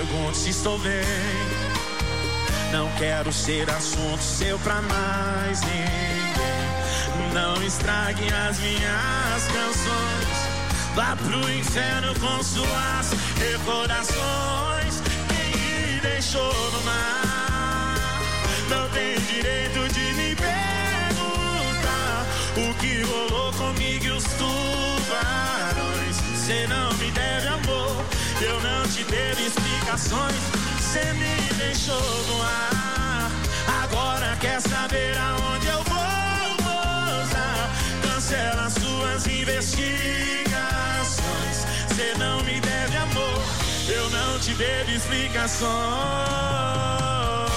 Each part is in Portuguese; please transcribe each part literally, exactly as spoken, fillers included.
pergunto se estou bem. Não quero ser assunto seu pra mais ninguém. Não estrague as minhas canções. Vá pro inferno com suas recordações. Quem me deixou no mar não tem direito de me perguntar o que rolou comigo e os tubarões. Cê não me deve amor, eu não te devo explicações. Cê me deixou no ar, agora quer saber aonde eu vou, moça. Cancela suas investigações. Cê não me deve amor, eu não te devo explicações.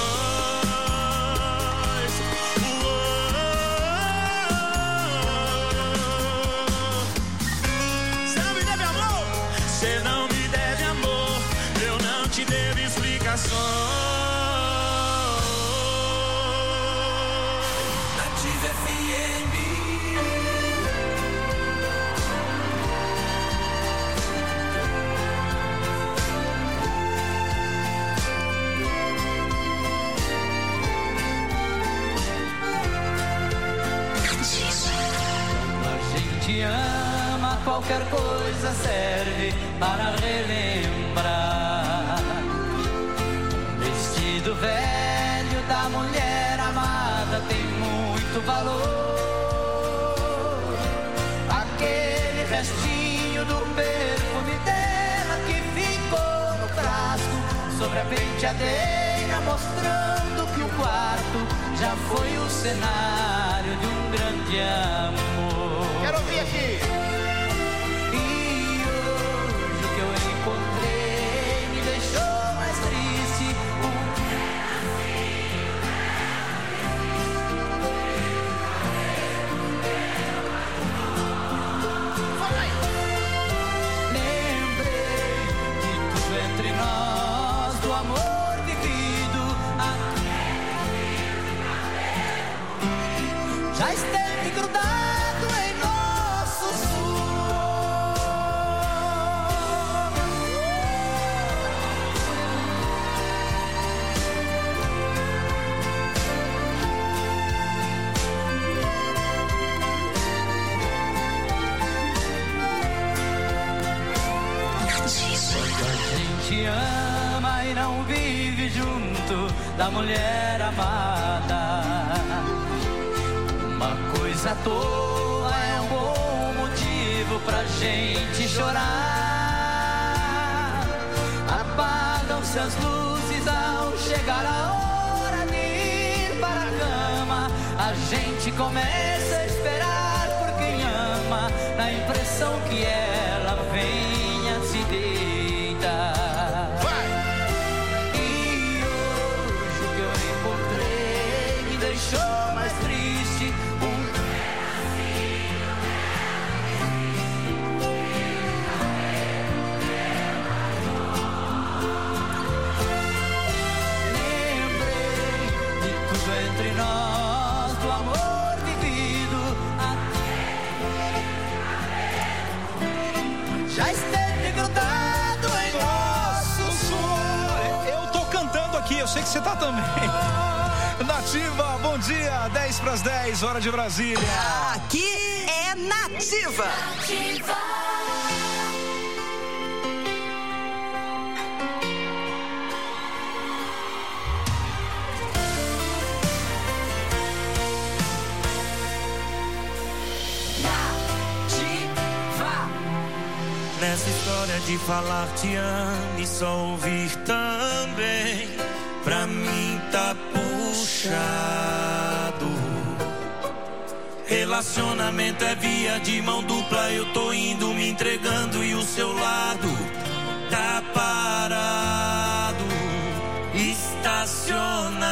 Cê não me deve amor, eu não te devo explicações. Nativa F M. A gente ama, qualquer coisa serve para relembrar. Vestido velho da mulher amada tem muito valor. Aquele restinho do perfume dela que ficou no frasco sobre a penteadeira, mostrando que o quarto já foi o cenário de um grande amor. Quero ouvir aqui. Já esteve grudado em nosso suor. Quando a gente ama e não vive junto da mulher amada, uma coisa à toa é um bom motivo pra gente chorar. Apagam-se as luzes ao chegar a hora de ir para a cama. A gente começa a esperar por quem ama, na impressão que ela venha se deitar. Vai! E hoje o que eu encontrei me deixou mais triste. Entre nós, do amor vivido, já esteve grudado em nosso suor. Eu tô cantando aqui, eu sei que você tá também. Nativa, bom dia, dez para as dez, hora de Brasília. Aqui é Nativa. Nativa. Nessa história de falar te amo e só ouvir também, pra mim tá puxado. Relacionamento é via de mão dupla, eu tô indo me entregando e o seu lado tá parado, estacionado.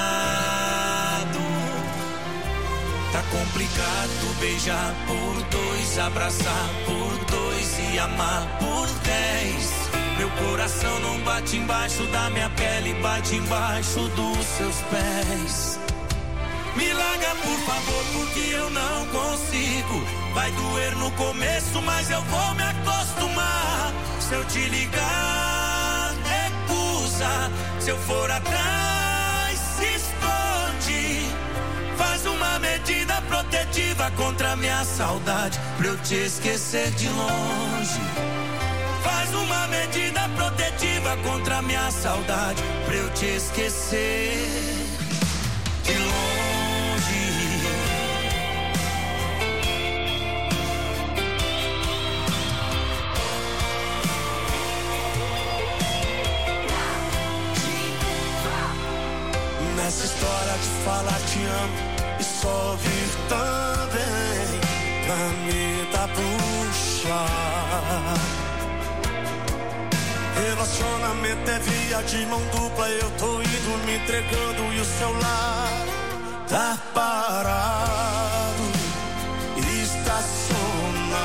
Tá complicado beijar por dois, abraçar por dois e amar por dez. Meu coração não bate embaixo da minha pele, bate embaixo dos seus pés. Me larga por favor, porque eu não consigo. Vai doer no começo, mas eu vou me acostumar. Se eu te ligar, recusa. abraçar. Se eu for atrás, se esconde. Faz uma medida protetiva contra a minha saudade, pra eu te esquecer de longe. Faz uma medida protetiva contra a minha saudade, pra eu te esquecer de longe. Nessa história de falar te amo e só ouvir também, pra me dar bucha. Relacionamento é via de mão dupla, eu tô indo me entregando e o celular tá parado, estacionado.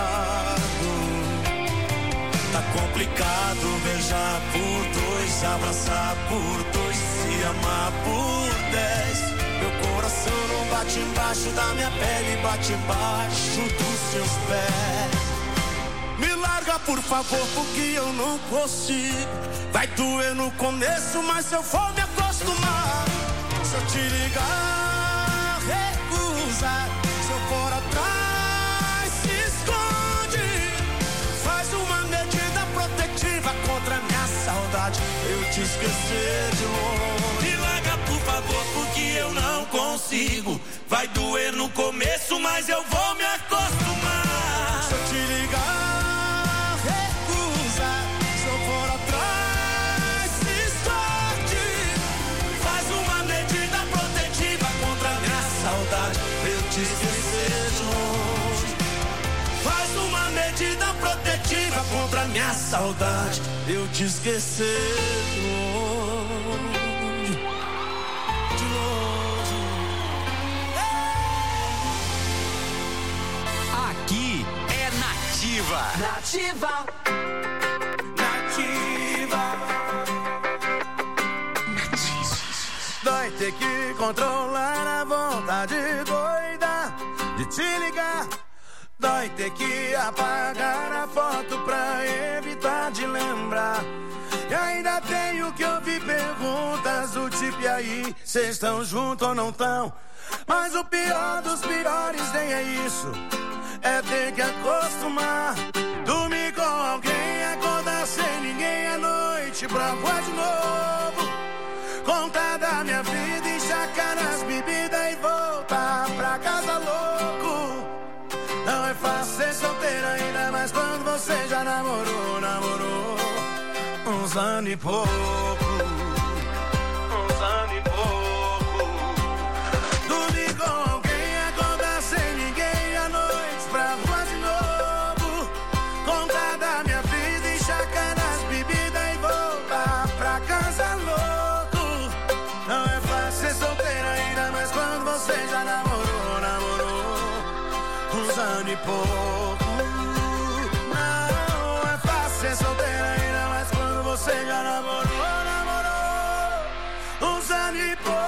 Tá complicado beijar por dois, abraçar por dois, se amar por dez. Meu coração não bate embaixo da minha pele, bate embaixo dos seus pés. Me larga por favor, porque eu não consigo. Vai doer no começo, mas eu vou me acostumar. Se eu te ligar, recusar. Se eu for atrás, se esconde. Faz uma medida protetiva contra a minha saudade, eu te esquecer de longe. Me larga por favor, porque eu não consigo. Vai doer no começo, mas eu vou me acostumar. Se eu te ligar, esquecer de longe. Faz uma medida protetiva contra a minha saudade, eu te esquecer de longe. De longe. Aqui é Nativa. Nativa. Nativa. Vai ter que controlar a vontade doida de te ligar. Vai ter que apagar a foto pra evitar de lembrar. E ainda tenho que ouvir perguntas do tipo: e aí, cês estão juntos ou não tão? Mas o pior dos piores nem é isso, é ter que acostumar. Dormir com alguém, acordar sem ninguém à noite pra voar de novo. Contar da minha vida, enxacar nas bebidas e voltar pra casa louco. Não é fácil ser solteiro ainda, mas quando você já namorou, namorou uns anos e pouco. Uns anos e pouco. Dormir com alguém, acordar sem ninguém à noite pra voar de novo. Contar da minha vida, enxacar nas bebidas e voltar pra casa louco. Não é fácil ser solteiro ainda, mas quando você já namorou, namorou uns anos e pouco. Não é fácil ser solteiro ainda, mas quando você já namorou, namorou uns anos e pouco.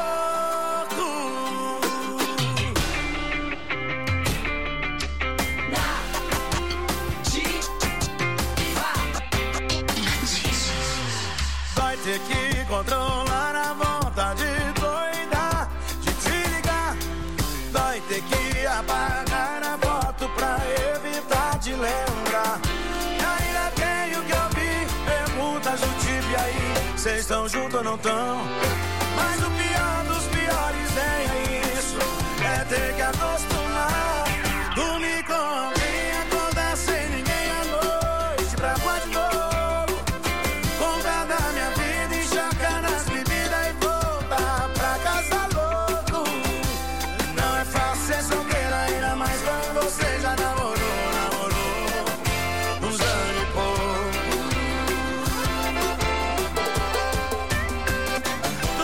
Vai ter que controlar a vontade doida de te ligar. Vai ter que apagar a foto pra evitar de lembrar. E ainda tenho que ouvir perguntas do tipo: e aí, cês estão juntos ou não tão? Mas o pior dos piores é isso, é ter que acostumar. Dormir com alguém, acordar sem ninguém à noite pra voar de novo. Contar da minha vida, enxacar nas bebidas e voltar pra casa louco. Não é fácil ser solteiro ainda, mas quando você já namorou, namorou uns anos e pouco.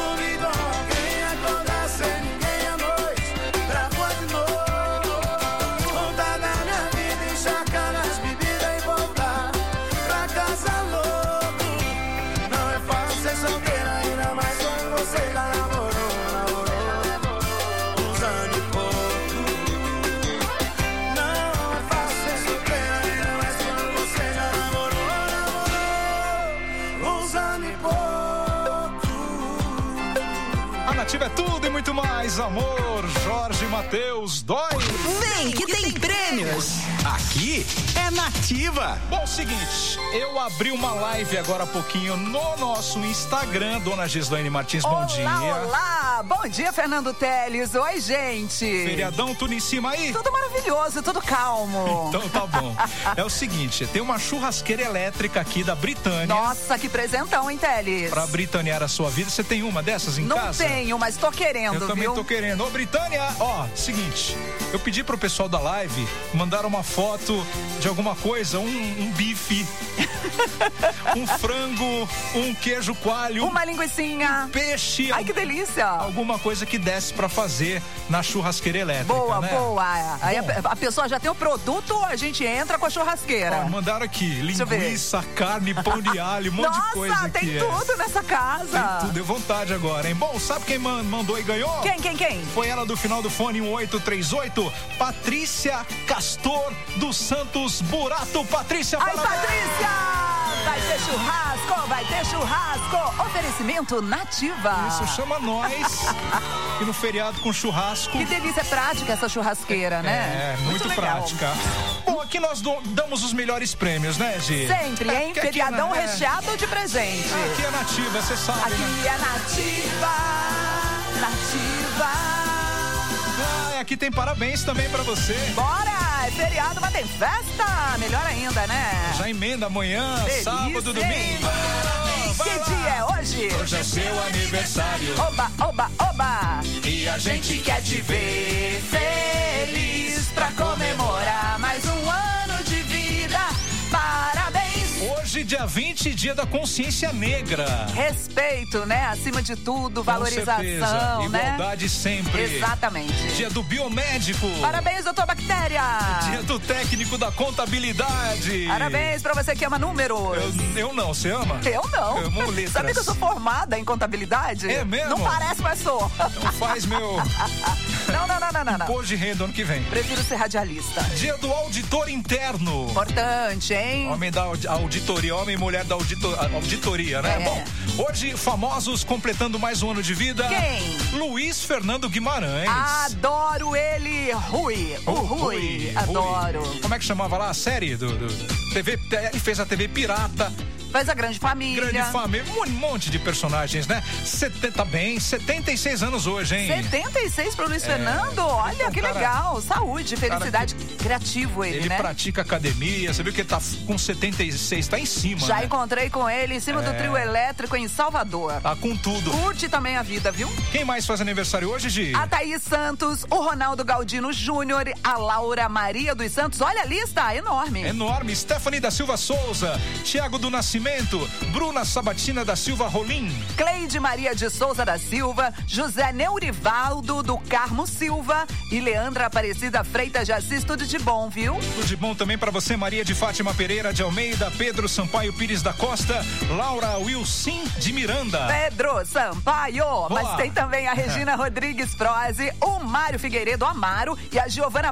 mais amor, Jorge Mateus, dói. Vem que tem prêmios. Aqui é Nativa. Bom, seguinte, eu abri uma live agora há pouquinho no nosso Instagram, Dona Gislaine Martins, bom olá, dia. Olá, bom dia, Fernando Teles. Oi, gente. Feriadão, tudo em cima aí? Tudo maravilhoso, tudo calmo. Então tá bom. É o seguinte, tem uma churrasqueira elétrica aqui da Britânia. Nossa, que presentão, hein, Teles? Pra britanear a sua vida, você tem uma dessas em Não casa? Não tenho, mas tô querendo, Eu também viu? tô querendo. Ô, Britânia, ó, seguinte, eu pedi pro pessoal da live mandar uma foto de alguma coisa, um, um bife, um frango, um queijo coalho, uma linguicinha, um peixe. Ai, que delícia! Alguma coisa que desse pra fazer na churrasqueira elétrica, boa, né? Boa, Aí a, a pessoa já tem o produto, a gente entra com a churrasqueira. Ó, mandaram aqui, linguiça, carne, pão de alho, um monte Nossa, de coisa aqui. tem é. tudo nessa casa. Tem tudo, deu vontade agora, hein? Bom, sabe quem mandou e ganhou? Quem, quem, quem? Foi ela do final do fone um oito três oito, Patrícia Castor dos Santos Burato. Patrícia, Ai, parabéns! Patrícia! Vai ter churrasco, vai ter churrasco. Oferecimento Nativa. Isso, chama nós. E no feriado com churrasco. Que delícia, é prática essa churrasqueira, né? É, muito, muito prática. Bom, aqui nós do, damos os melhores prêmios, né, Gi? Sempre, hein? É, Feriadão é... recheado de presente. Aqui é Nativa, você sabe, Aqui né? é Nativa, Nativa. Ah, aqui tem parabéns também pra você. Bora! É feriado, mas tem festa! Melhor ainda, né? Já emenda amanhã, delícia, sábado, domingo. Que lá. Dia é hoje? Hoje é seu aniversário. Oba, oba, oba! E a gente quer te ver feliz pra comemorar mais um ano de vida. Parabéns! Hoje, dia vinte, dia da consciência negra. Respeito, né? Acima de tudo, valorização, né? Igualdade sempre. Exatamente. Dia do biomédico. Parabéns, doutor Bactéria. Dia do técnico da contabilidade. Parabéns pra você que ama números. Eu, eu não, você ama? Eu não. Eu amo letras. Sabe que eu sou formada em contabilidade? É mesmo? Não parece, mas sou. Então faz meu... Não, não, não, não, não. Imposto de renda ano que vem. Prefiro ser radialista. Dia do auditor interno. Importante, hein? Homem da auditoria, homem e mulher da auditor, auditoria, né? É. Bom, hoje, famosos completando mais um ano de vida. Quem? Luiz Fernando Guimarães. Adoro ele, Rui. O Rui. Rui. Adoro. Rui. Como é que chamava lá a série? Do, do T V, ele fez a T V Pirata. Faz a Grande Família. Grande Família, um monte de personagens, né? setenta, bem, setenta e seis anos hoje, hein? setenta e seis pro Luiz é, Fernando? Olha, então, que cara, legal. Saúde, felicidade. Criativo ele, ele né? Ele pratica academia, você viu que ele tá com setenta e seis, tá em cima, Já né? encontrei com ele em cima é. do trio elétrico em Salvador. Tá com tudo. Curte também a vida, viu? Quem mais faz aniversário hoje, Gi? A Thaís Santos, o Ronaldo Galdino Júnior, a Laura Maria dos Santos. Olha a lista, enorme. Enorme. Stephanie da Silva Souza, Tiago do Nascimento, Bruna Sabatina da Silva Rolim, Cleide Maria de Souza da Silva, José Neurivaldo do Carmo Silva e Leandra Aparecida Freitas de Assis. Tudo de bom, viu? Tudo de bom também pra você, Maria de Fátima Pereira de Almeida, Pedro Sampaio Pires da Costa, Laura Wilson de Miranda. Pedro Sampaio, Boa. Mas tem também a Regina Rodrigues Prose, o Mário Figueiredo Amaro e a Giovana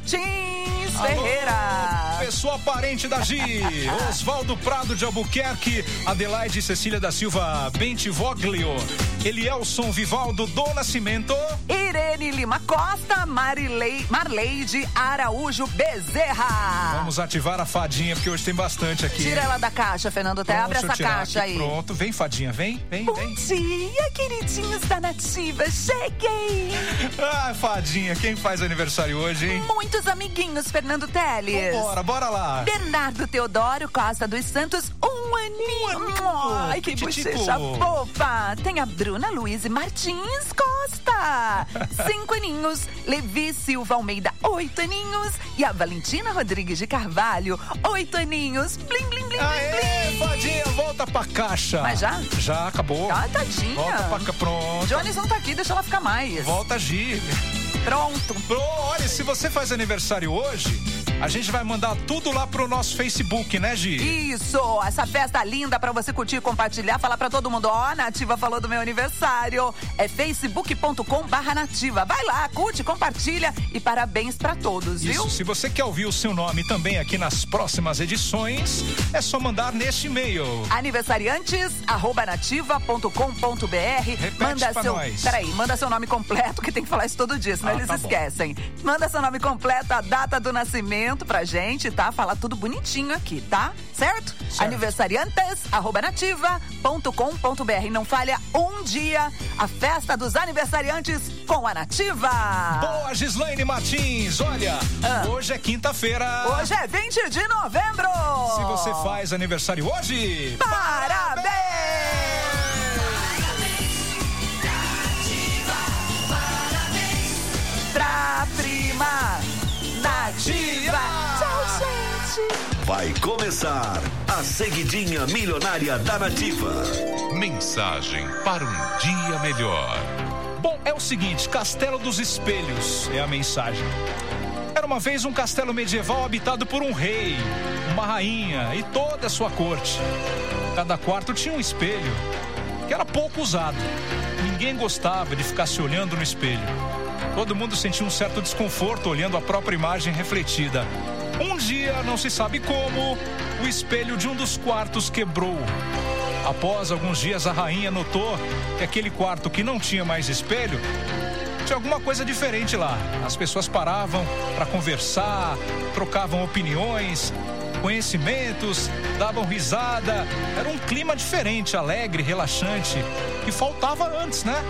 Martins Alô, Ferreira. Pessoa parente da Gi, Osvaldo Prado de Albuquerque, Adelaide Cecília da Silva Bentivoglio, Elielson Vivaldo do Nascimento, Irene Lima Costa, Marilei, Marleide Araújo Bezerra. Vamos ativar a fadinha, porque hoje tem bastante aqui. Tira ela da caixa, Fernando, até abre essa caixa aqui, aí. Pronto, vem fadinha, vem, vem, Bom vem. Bom dia, queridinhos da Nativa, cheguei. Ah, fadinha, quem faz aniversário hoje, hein? Muitos amiguinhos, Fernando Teles. Bora, bora lá. Bernardo Teodoro Costa dos Santos, um aninho. Ai, que bochecha fofa. Tem a Bruna Luiz Martins Costa, cinco aninhos. Levi Silva Almeida, oito aninhos. E a Valentina Rodrigues de Carvalho, oito aninhos. Blim, blim, blim, Aê, blim, blim. fadinha, volta pra caixa. Mas já? Já, acabou. Ah, tadinha. Volta pra cá, pronto. Jones não tá aqui, deixa ela ficar mais. Volta, Gi. Pronto. Pronto. Olha, se você faz aniversário hoje, A gente vai mandar tudo lá pro nosso Facebook, né, Gi? Isso, essa festa linda pra você curtir, compartilhar, falar pra todo mundo. Ó, Nativa falou do meu aniversário. É facebook ponto com barra nativa. Vai lá, curte, compartilha e parabéns pra todos, viu? Isso, se você quer ouvir o seu nome também aqui nas próximas edições, é só mandar neste e-mail. Aniversariantes, arroba nativa ponto com ponto br. Repete manda pra seu, nós. Peraí, manda seu nome completo, que tem que falar isso todo dia, senão Ah, eles tá bom. esquecem. Manda seu nome completo, a data do nascimento pra gente, tá? Falar tudo bonitinho aqui, tá? Certo? Certo. Aniversariantes, arroba nativa ponto com ponto br. Não falha um dia a festa dos aniversariantes com a Nativa. Boa, Gislaine Martins. Olha, Ah. hoje é quinta-feira. Hoje é vinte de novembro. Se você faz aniversário hoje, Parabéns! Pra prima Nativa. Tchau, gente. Vai começar a seguidinha milionária da Nativa. Mensagem para um dia melhor. bom, é o seguinte, Castelo dos Espelhos é a mensagem. Era uma vez um castelo medieval habitado por um rei, uma rainha e toda a sua corte. Cada quarto tinha um espelho, que era pouco usado. Ninguém gostava de ficar se olhando no espelho. Todo mundo sentia um certo desconforto olhando a própria imagem refletida. Um dia, não se sabe como, o espelho de um dos quartos quebrou. Após alguns dias, a rainha notou que aquele quarto que não tinha mais espelho tinha alguma coisa diferente lá. As pessoas paravam para conversar, trocavam opiniões, conhecimentos, davam risada. Era um clima diferente, alegre, relaxante, que faltava antes, né?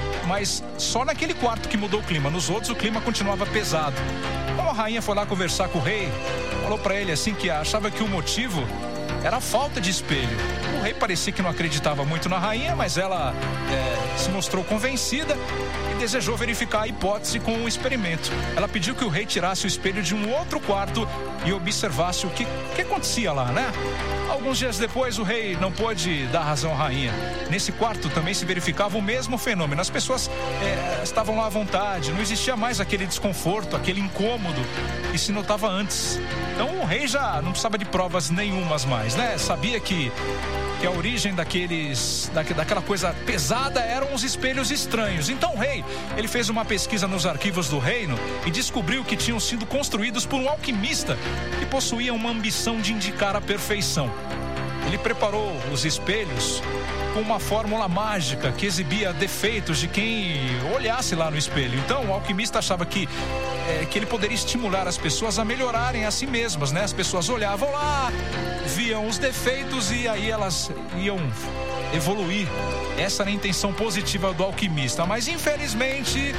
Mas só naquele quarto que mudou o clima. Nos outros o clima continuava pesado. Então a rainha foi lá conversar com o rei, falou para ele assim que achava que o motivo era a falta de espelho. O rei parecia que não acreditava muito na rainha, mas ela é, se mostrou convencida e desejou verificar a hipótese com um experimento. Ela pediu que o rei tirasse o espelho de um outro quarto e observasse o que, que acontecia lá, né? Alguns dias depois, o rei não pôde dar razão à rainha. Nesse quarto também se verificava o mesmo fenômeno. As pessoas é, estavam lá à vontade, não existia mais aquele desconforto, aquele incômodo que se notava antes. Então o rei já não precisava de provas nenhumas mais, né? Sabia que, que a origem daqueles, da, daquela coisa pesada eram os espelhos estranhos. Então o rei, ele fez uma pesquisa nos arquivos do reino e descobriu que tinham sido construídos por um alquimista que possuía uma ambição de indicar a perfeição. Ele preparou os espelhos com uma fórmula mágica que exibia defeitos de quem olhasse lá no espelho. Então o alquimista achava que, é, que ele poderia estimular as pessoas a melhorarem a si mesmas, né? As pessoas olhavam lá, viam os defeitos e aí elas iam evoluir. Essa era a intenção positiva do alquimista, mas infelizmente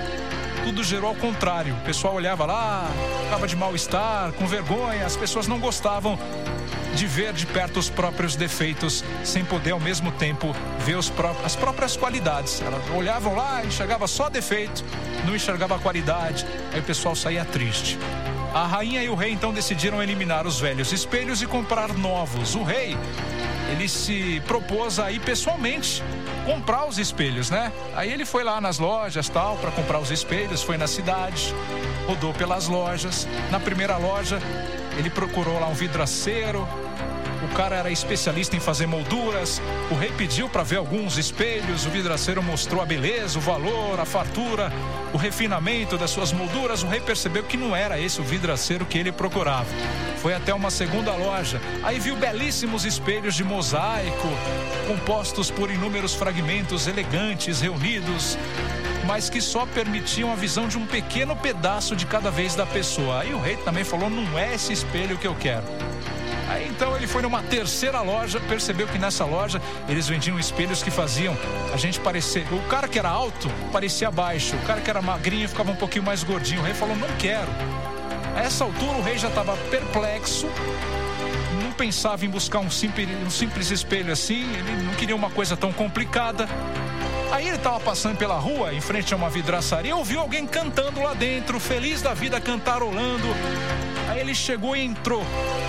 tudo gerou ao contrário. O pessoal olhava lá, ficava de mal-estar, com vergonha, as pessoas não gostavam de ver de perto os próprios defeitos, sem poder ao mesmo tempo ver os pró- as próprias qualidades. Elas olhavam lá, enxergava só defeito, não enxergava a qualidade, aí o pessoal saía triste. A rainha e o rei então decidiram eliminar os velhos espelhos e comprar novos. O rei, ele se propôs a ir pessoalmente comprar os espelhos, né? Aí ele foi lá nas lojas tal para comprar os espelhos, foi na cidade, rodou pelas lojas. Na primeira loja ele procurou lá um vidraceiro. O cara era especialista em fazer molduras. O rei pediu para ver alguns espelhos. O vidraceiro mostrou a beleza, o valor, a fartura, o refinamento das suas molduras. O rei percebeu que não era esse o vidraceiro que ele procurava. Foi até uma segunda loja. Aí viu belíssimos espelhos de mosaico, compostos por inúmeros fragmentos elegantes, reunidos, mas que só permitiam a visão de um pequeno pedaço de cada vez da pessoa. Aí o rei também falou, não é esse espelho que eu quero. Aí então ele foi numa terceira loja, percebeu que nessa loja eles vendiam espelhos que faziam a gente parecer... O cara que era alto parecia baixo, o cara que era magrinho ficava um pouquinho mais gordinho. O rei falou, não quero. A essa altura o rei já estava perplexo, não pensava em buscar um simples, um simples espelho assim, ele não queria uma coisa tão complicada. Aí ele estava passando pela rua, em frente a uma vidraçaria, ouviu alguém cantando lá dentro, feliz da vida, cantarolando. Aí ele chegou e entrou.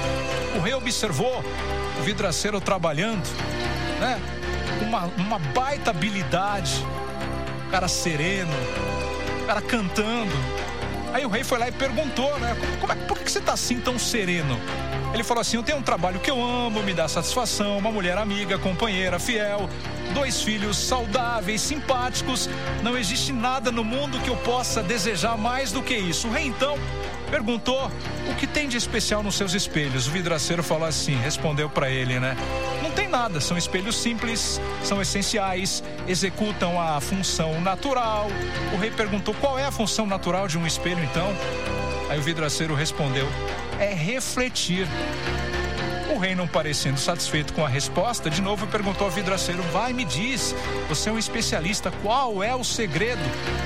O rei observou o vidraceiro trabalhando, né? Uma, uma baita habilidade, o cara sereno, o cara cantando. Aí o rei foi lá e perguntou, né? Como, como é, por que você tá assim tão sereno? Ele falou assim, eu tenho um trabalho que eu amo, me dá satisfação, uma mulher amiga, companheira, fiel, dois filhos saudáveis, simpáticos. Não existe nada no mundo que eu possa desejar mais do que isso. O rei então perguntou o que tem de especial nos seus espelhos. O vidraceiro falou assim, respondeu para ele, né? Não tem nada, são espelhos simples, são essenciais, executam a função natural. O rei perguntou qual é a função natural de um espelho então? Aí o vidraceiro respondeu, é refletir. O rei, não parecendo satisfeito com a resposta, de novo perguntou ao vidraceiro, vai, me diz, você é um especialista, qual é o segredo?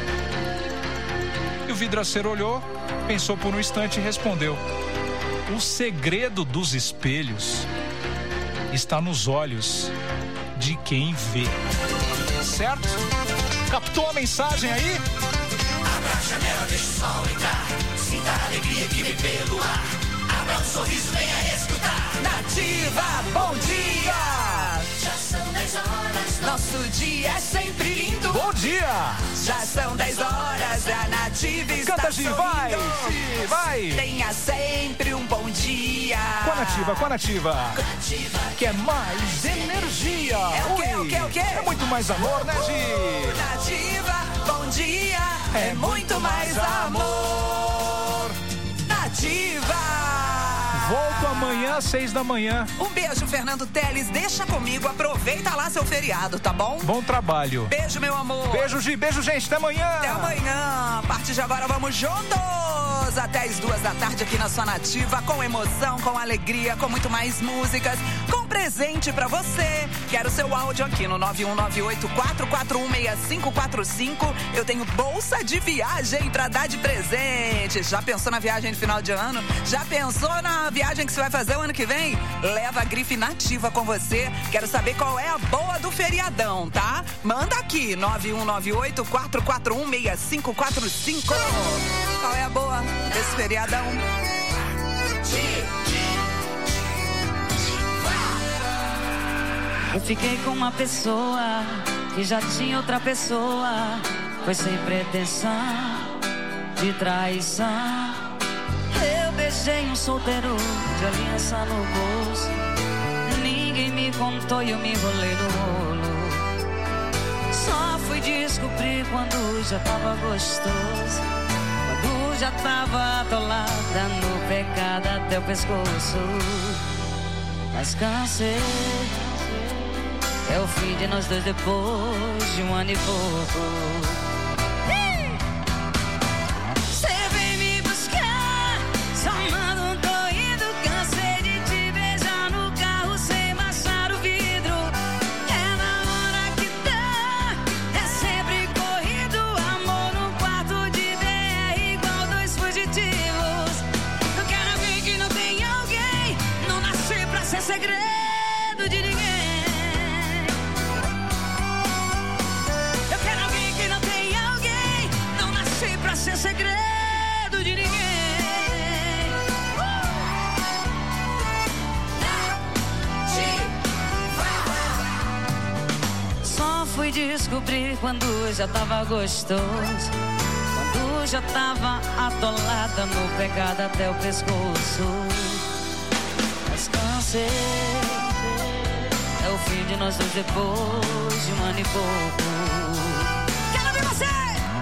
E o vidraceiro olhou, pensou por um instante e respondeu, o segredo dos espelhos está nos olhos de quem vê. Certo? Captou a mensagem aí? Abra a janela, deixa o sol entrar. Sinta a alegria que vem pelo ar. Abra um sorriso, venha escutar. Nativa, bom dia! Já são dez horas. Nosso dia é sempre lindo. Bom dia! Já são dez horas, a Nativa está Canta, Gi, vai! sorrindo. Gi, vai! Tenha sempre um bom dia. Com a Nativa, com a Nativa. Nativa. Quer mais energia? É o quê, Ui, o quê, o quê? É muito mais amor, né, Gi? Nativa, bom dia. É muito mais amor. Nativa! Volto amanhã às seis da manhã. Um beijo, Fernando Teles. Deixa comigo, aproveita lá seu feriado, tá bom? Bom trabalho. Beijo, meu amor. Beijo, Gi. Beijo, gente. Até amanhã. Até amanhã. A partir de agora, vamos juntos. Até as duas da tarde aqui na sua Nativa. Com emoção, com alegria, com muito mais músicas. Com presente pra você. Quero seu áudio aqui no nove um nove oito, quatro quatro um, seis cinco quatro cinco. Eu tenho bolsa de viagem pra dar de presente. Já pensou na viagem de final de ano? Já pensou na viagem que você vai fazer o ano que vem? Leva a grife Nativa com você. Quero saber qual é a boa do feriadão, tá? Manda aqui, nove um nove oito, quatro quatro um, seis cinco quatro cinco. Qual é a boa desse feriadão? Eu fiquei com uma pessoa que já tinha outra pessoa. Foi sem pretensão de traição. Eu beijei um solteiro de aliança no bolso. Ninguém me contou e eu me enrolei no rolo. Só fui descobrir quando já tava gostoso. Quando já tava atolada no pecado até o pescoço. Mas cansei. É o fim de nós dois depois de um ano e pouco. Cê vem me buscar, só manda um tô indo. Cansei de te beijar no carro sem baixar o vidro. É na hora que dá, é sempre corrido. Amor no quarto de B R igual dois fugitivos. Eu quero alguém que não tem alguém. Não nasci pra ser segredo de ninguém. Ser segredo de ninguém. Só fui descobrir quando já tava gostoso. Quando já tava atolada no pecado até o pescoço. Mas cansei. É o fim de nós dois depois de um ano e pouco. Quero ver você!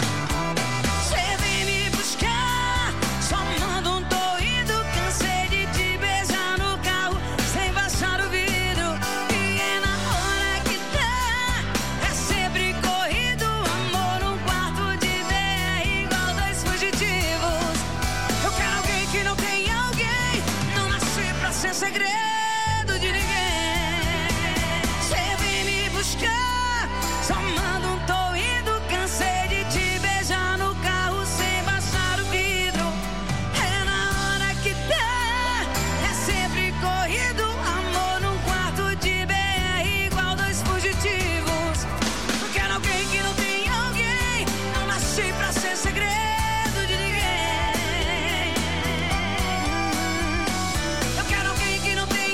Segredo de ninguém. Cê vem me buscar, só manda um tô indo. Cansei de te beijar no carro sem baixar o vidro. É na hora que dá, é sempre corrido. Amor num quarto de B R igual dois fugitivos. Eu quero alguém que não tem alguém. Não nasci pra ser segredo. Que não tem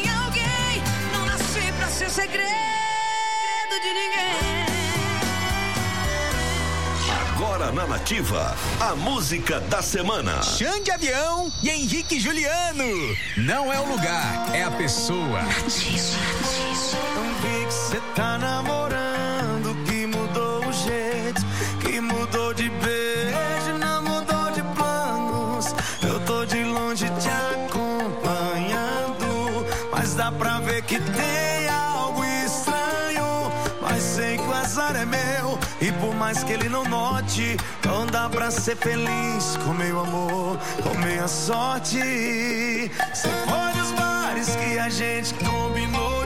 Nativa, a música da semana. Xande Avião e Henrique Juliano. Não é o lugar, é a pessoa. Nativa. Não vi que cê tá namorando, que mudou o jeito, que mudou de beijo, não mudou de planos. Eu tô de longe te acompanhando, mas dá pra ver que tem algo estranho. Mas sei que o azar é meu, e por mais que ele não note, não dá pra ser feliz com meu amor, com minha sorte. Cê foi nos bares que a gente combinou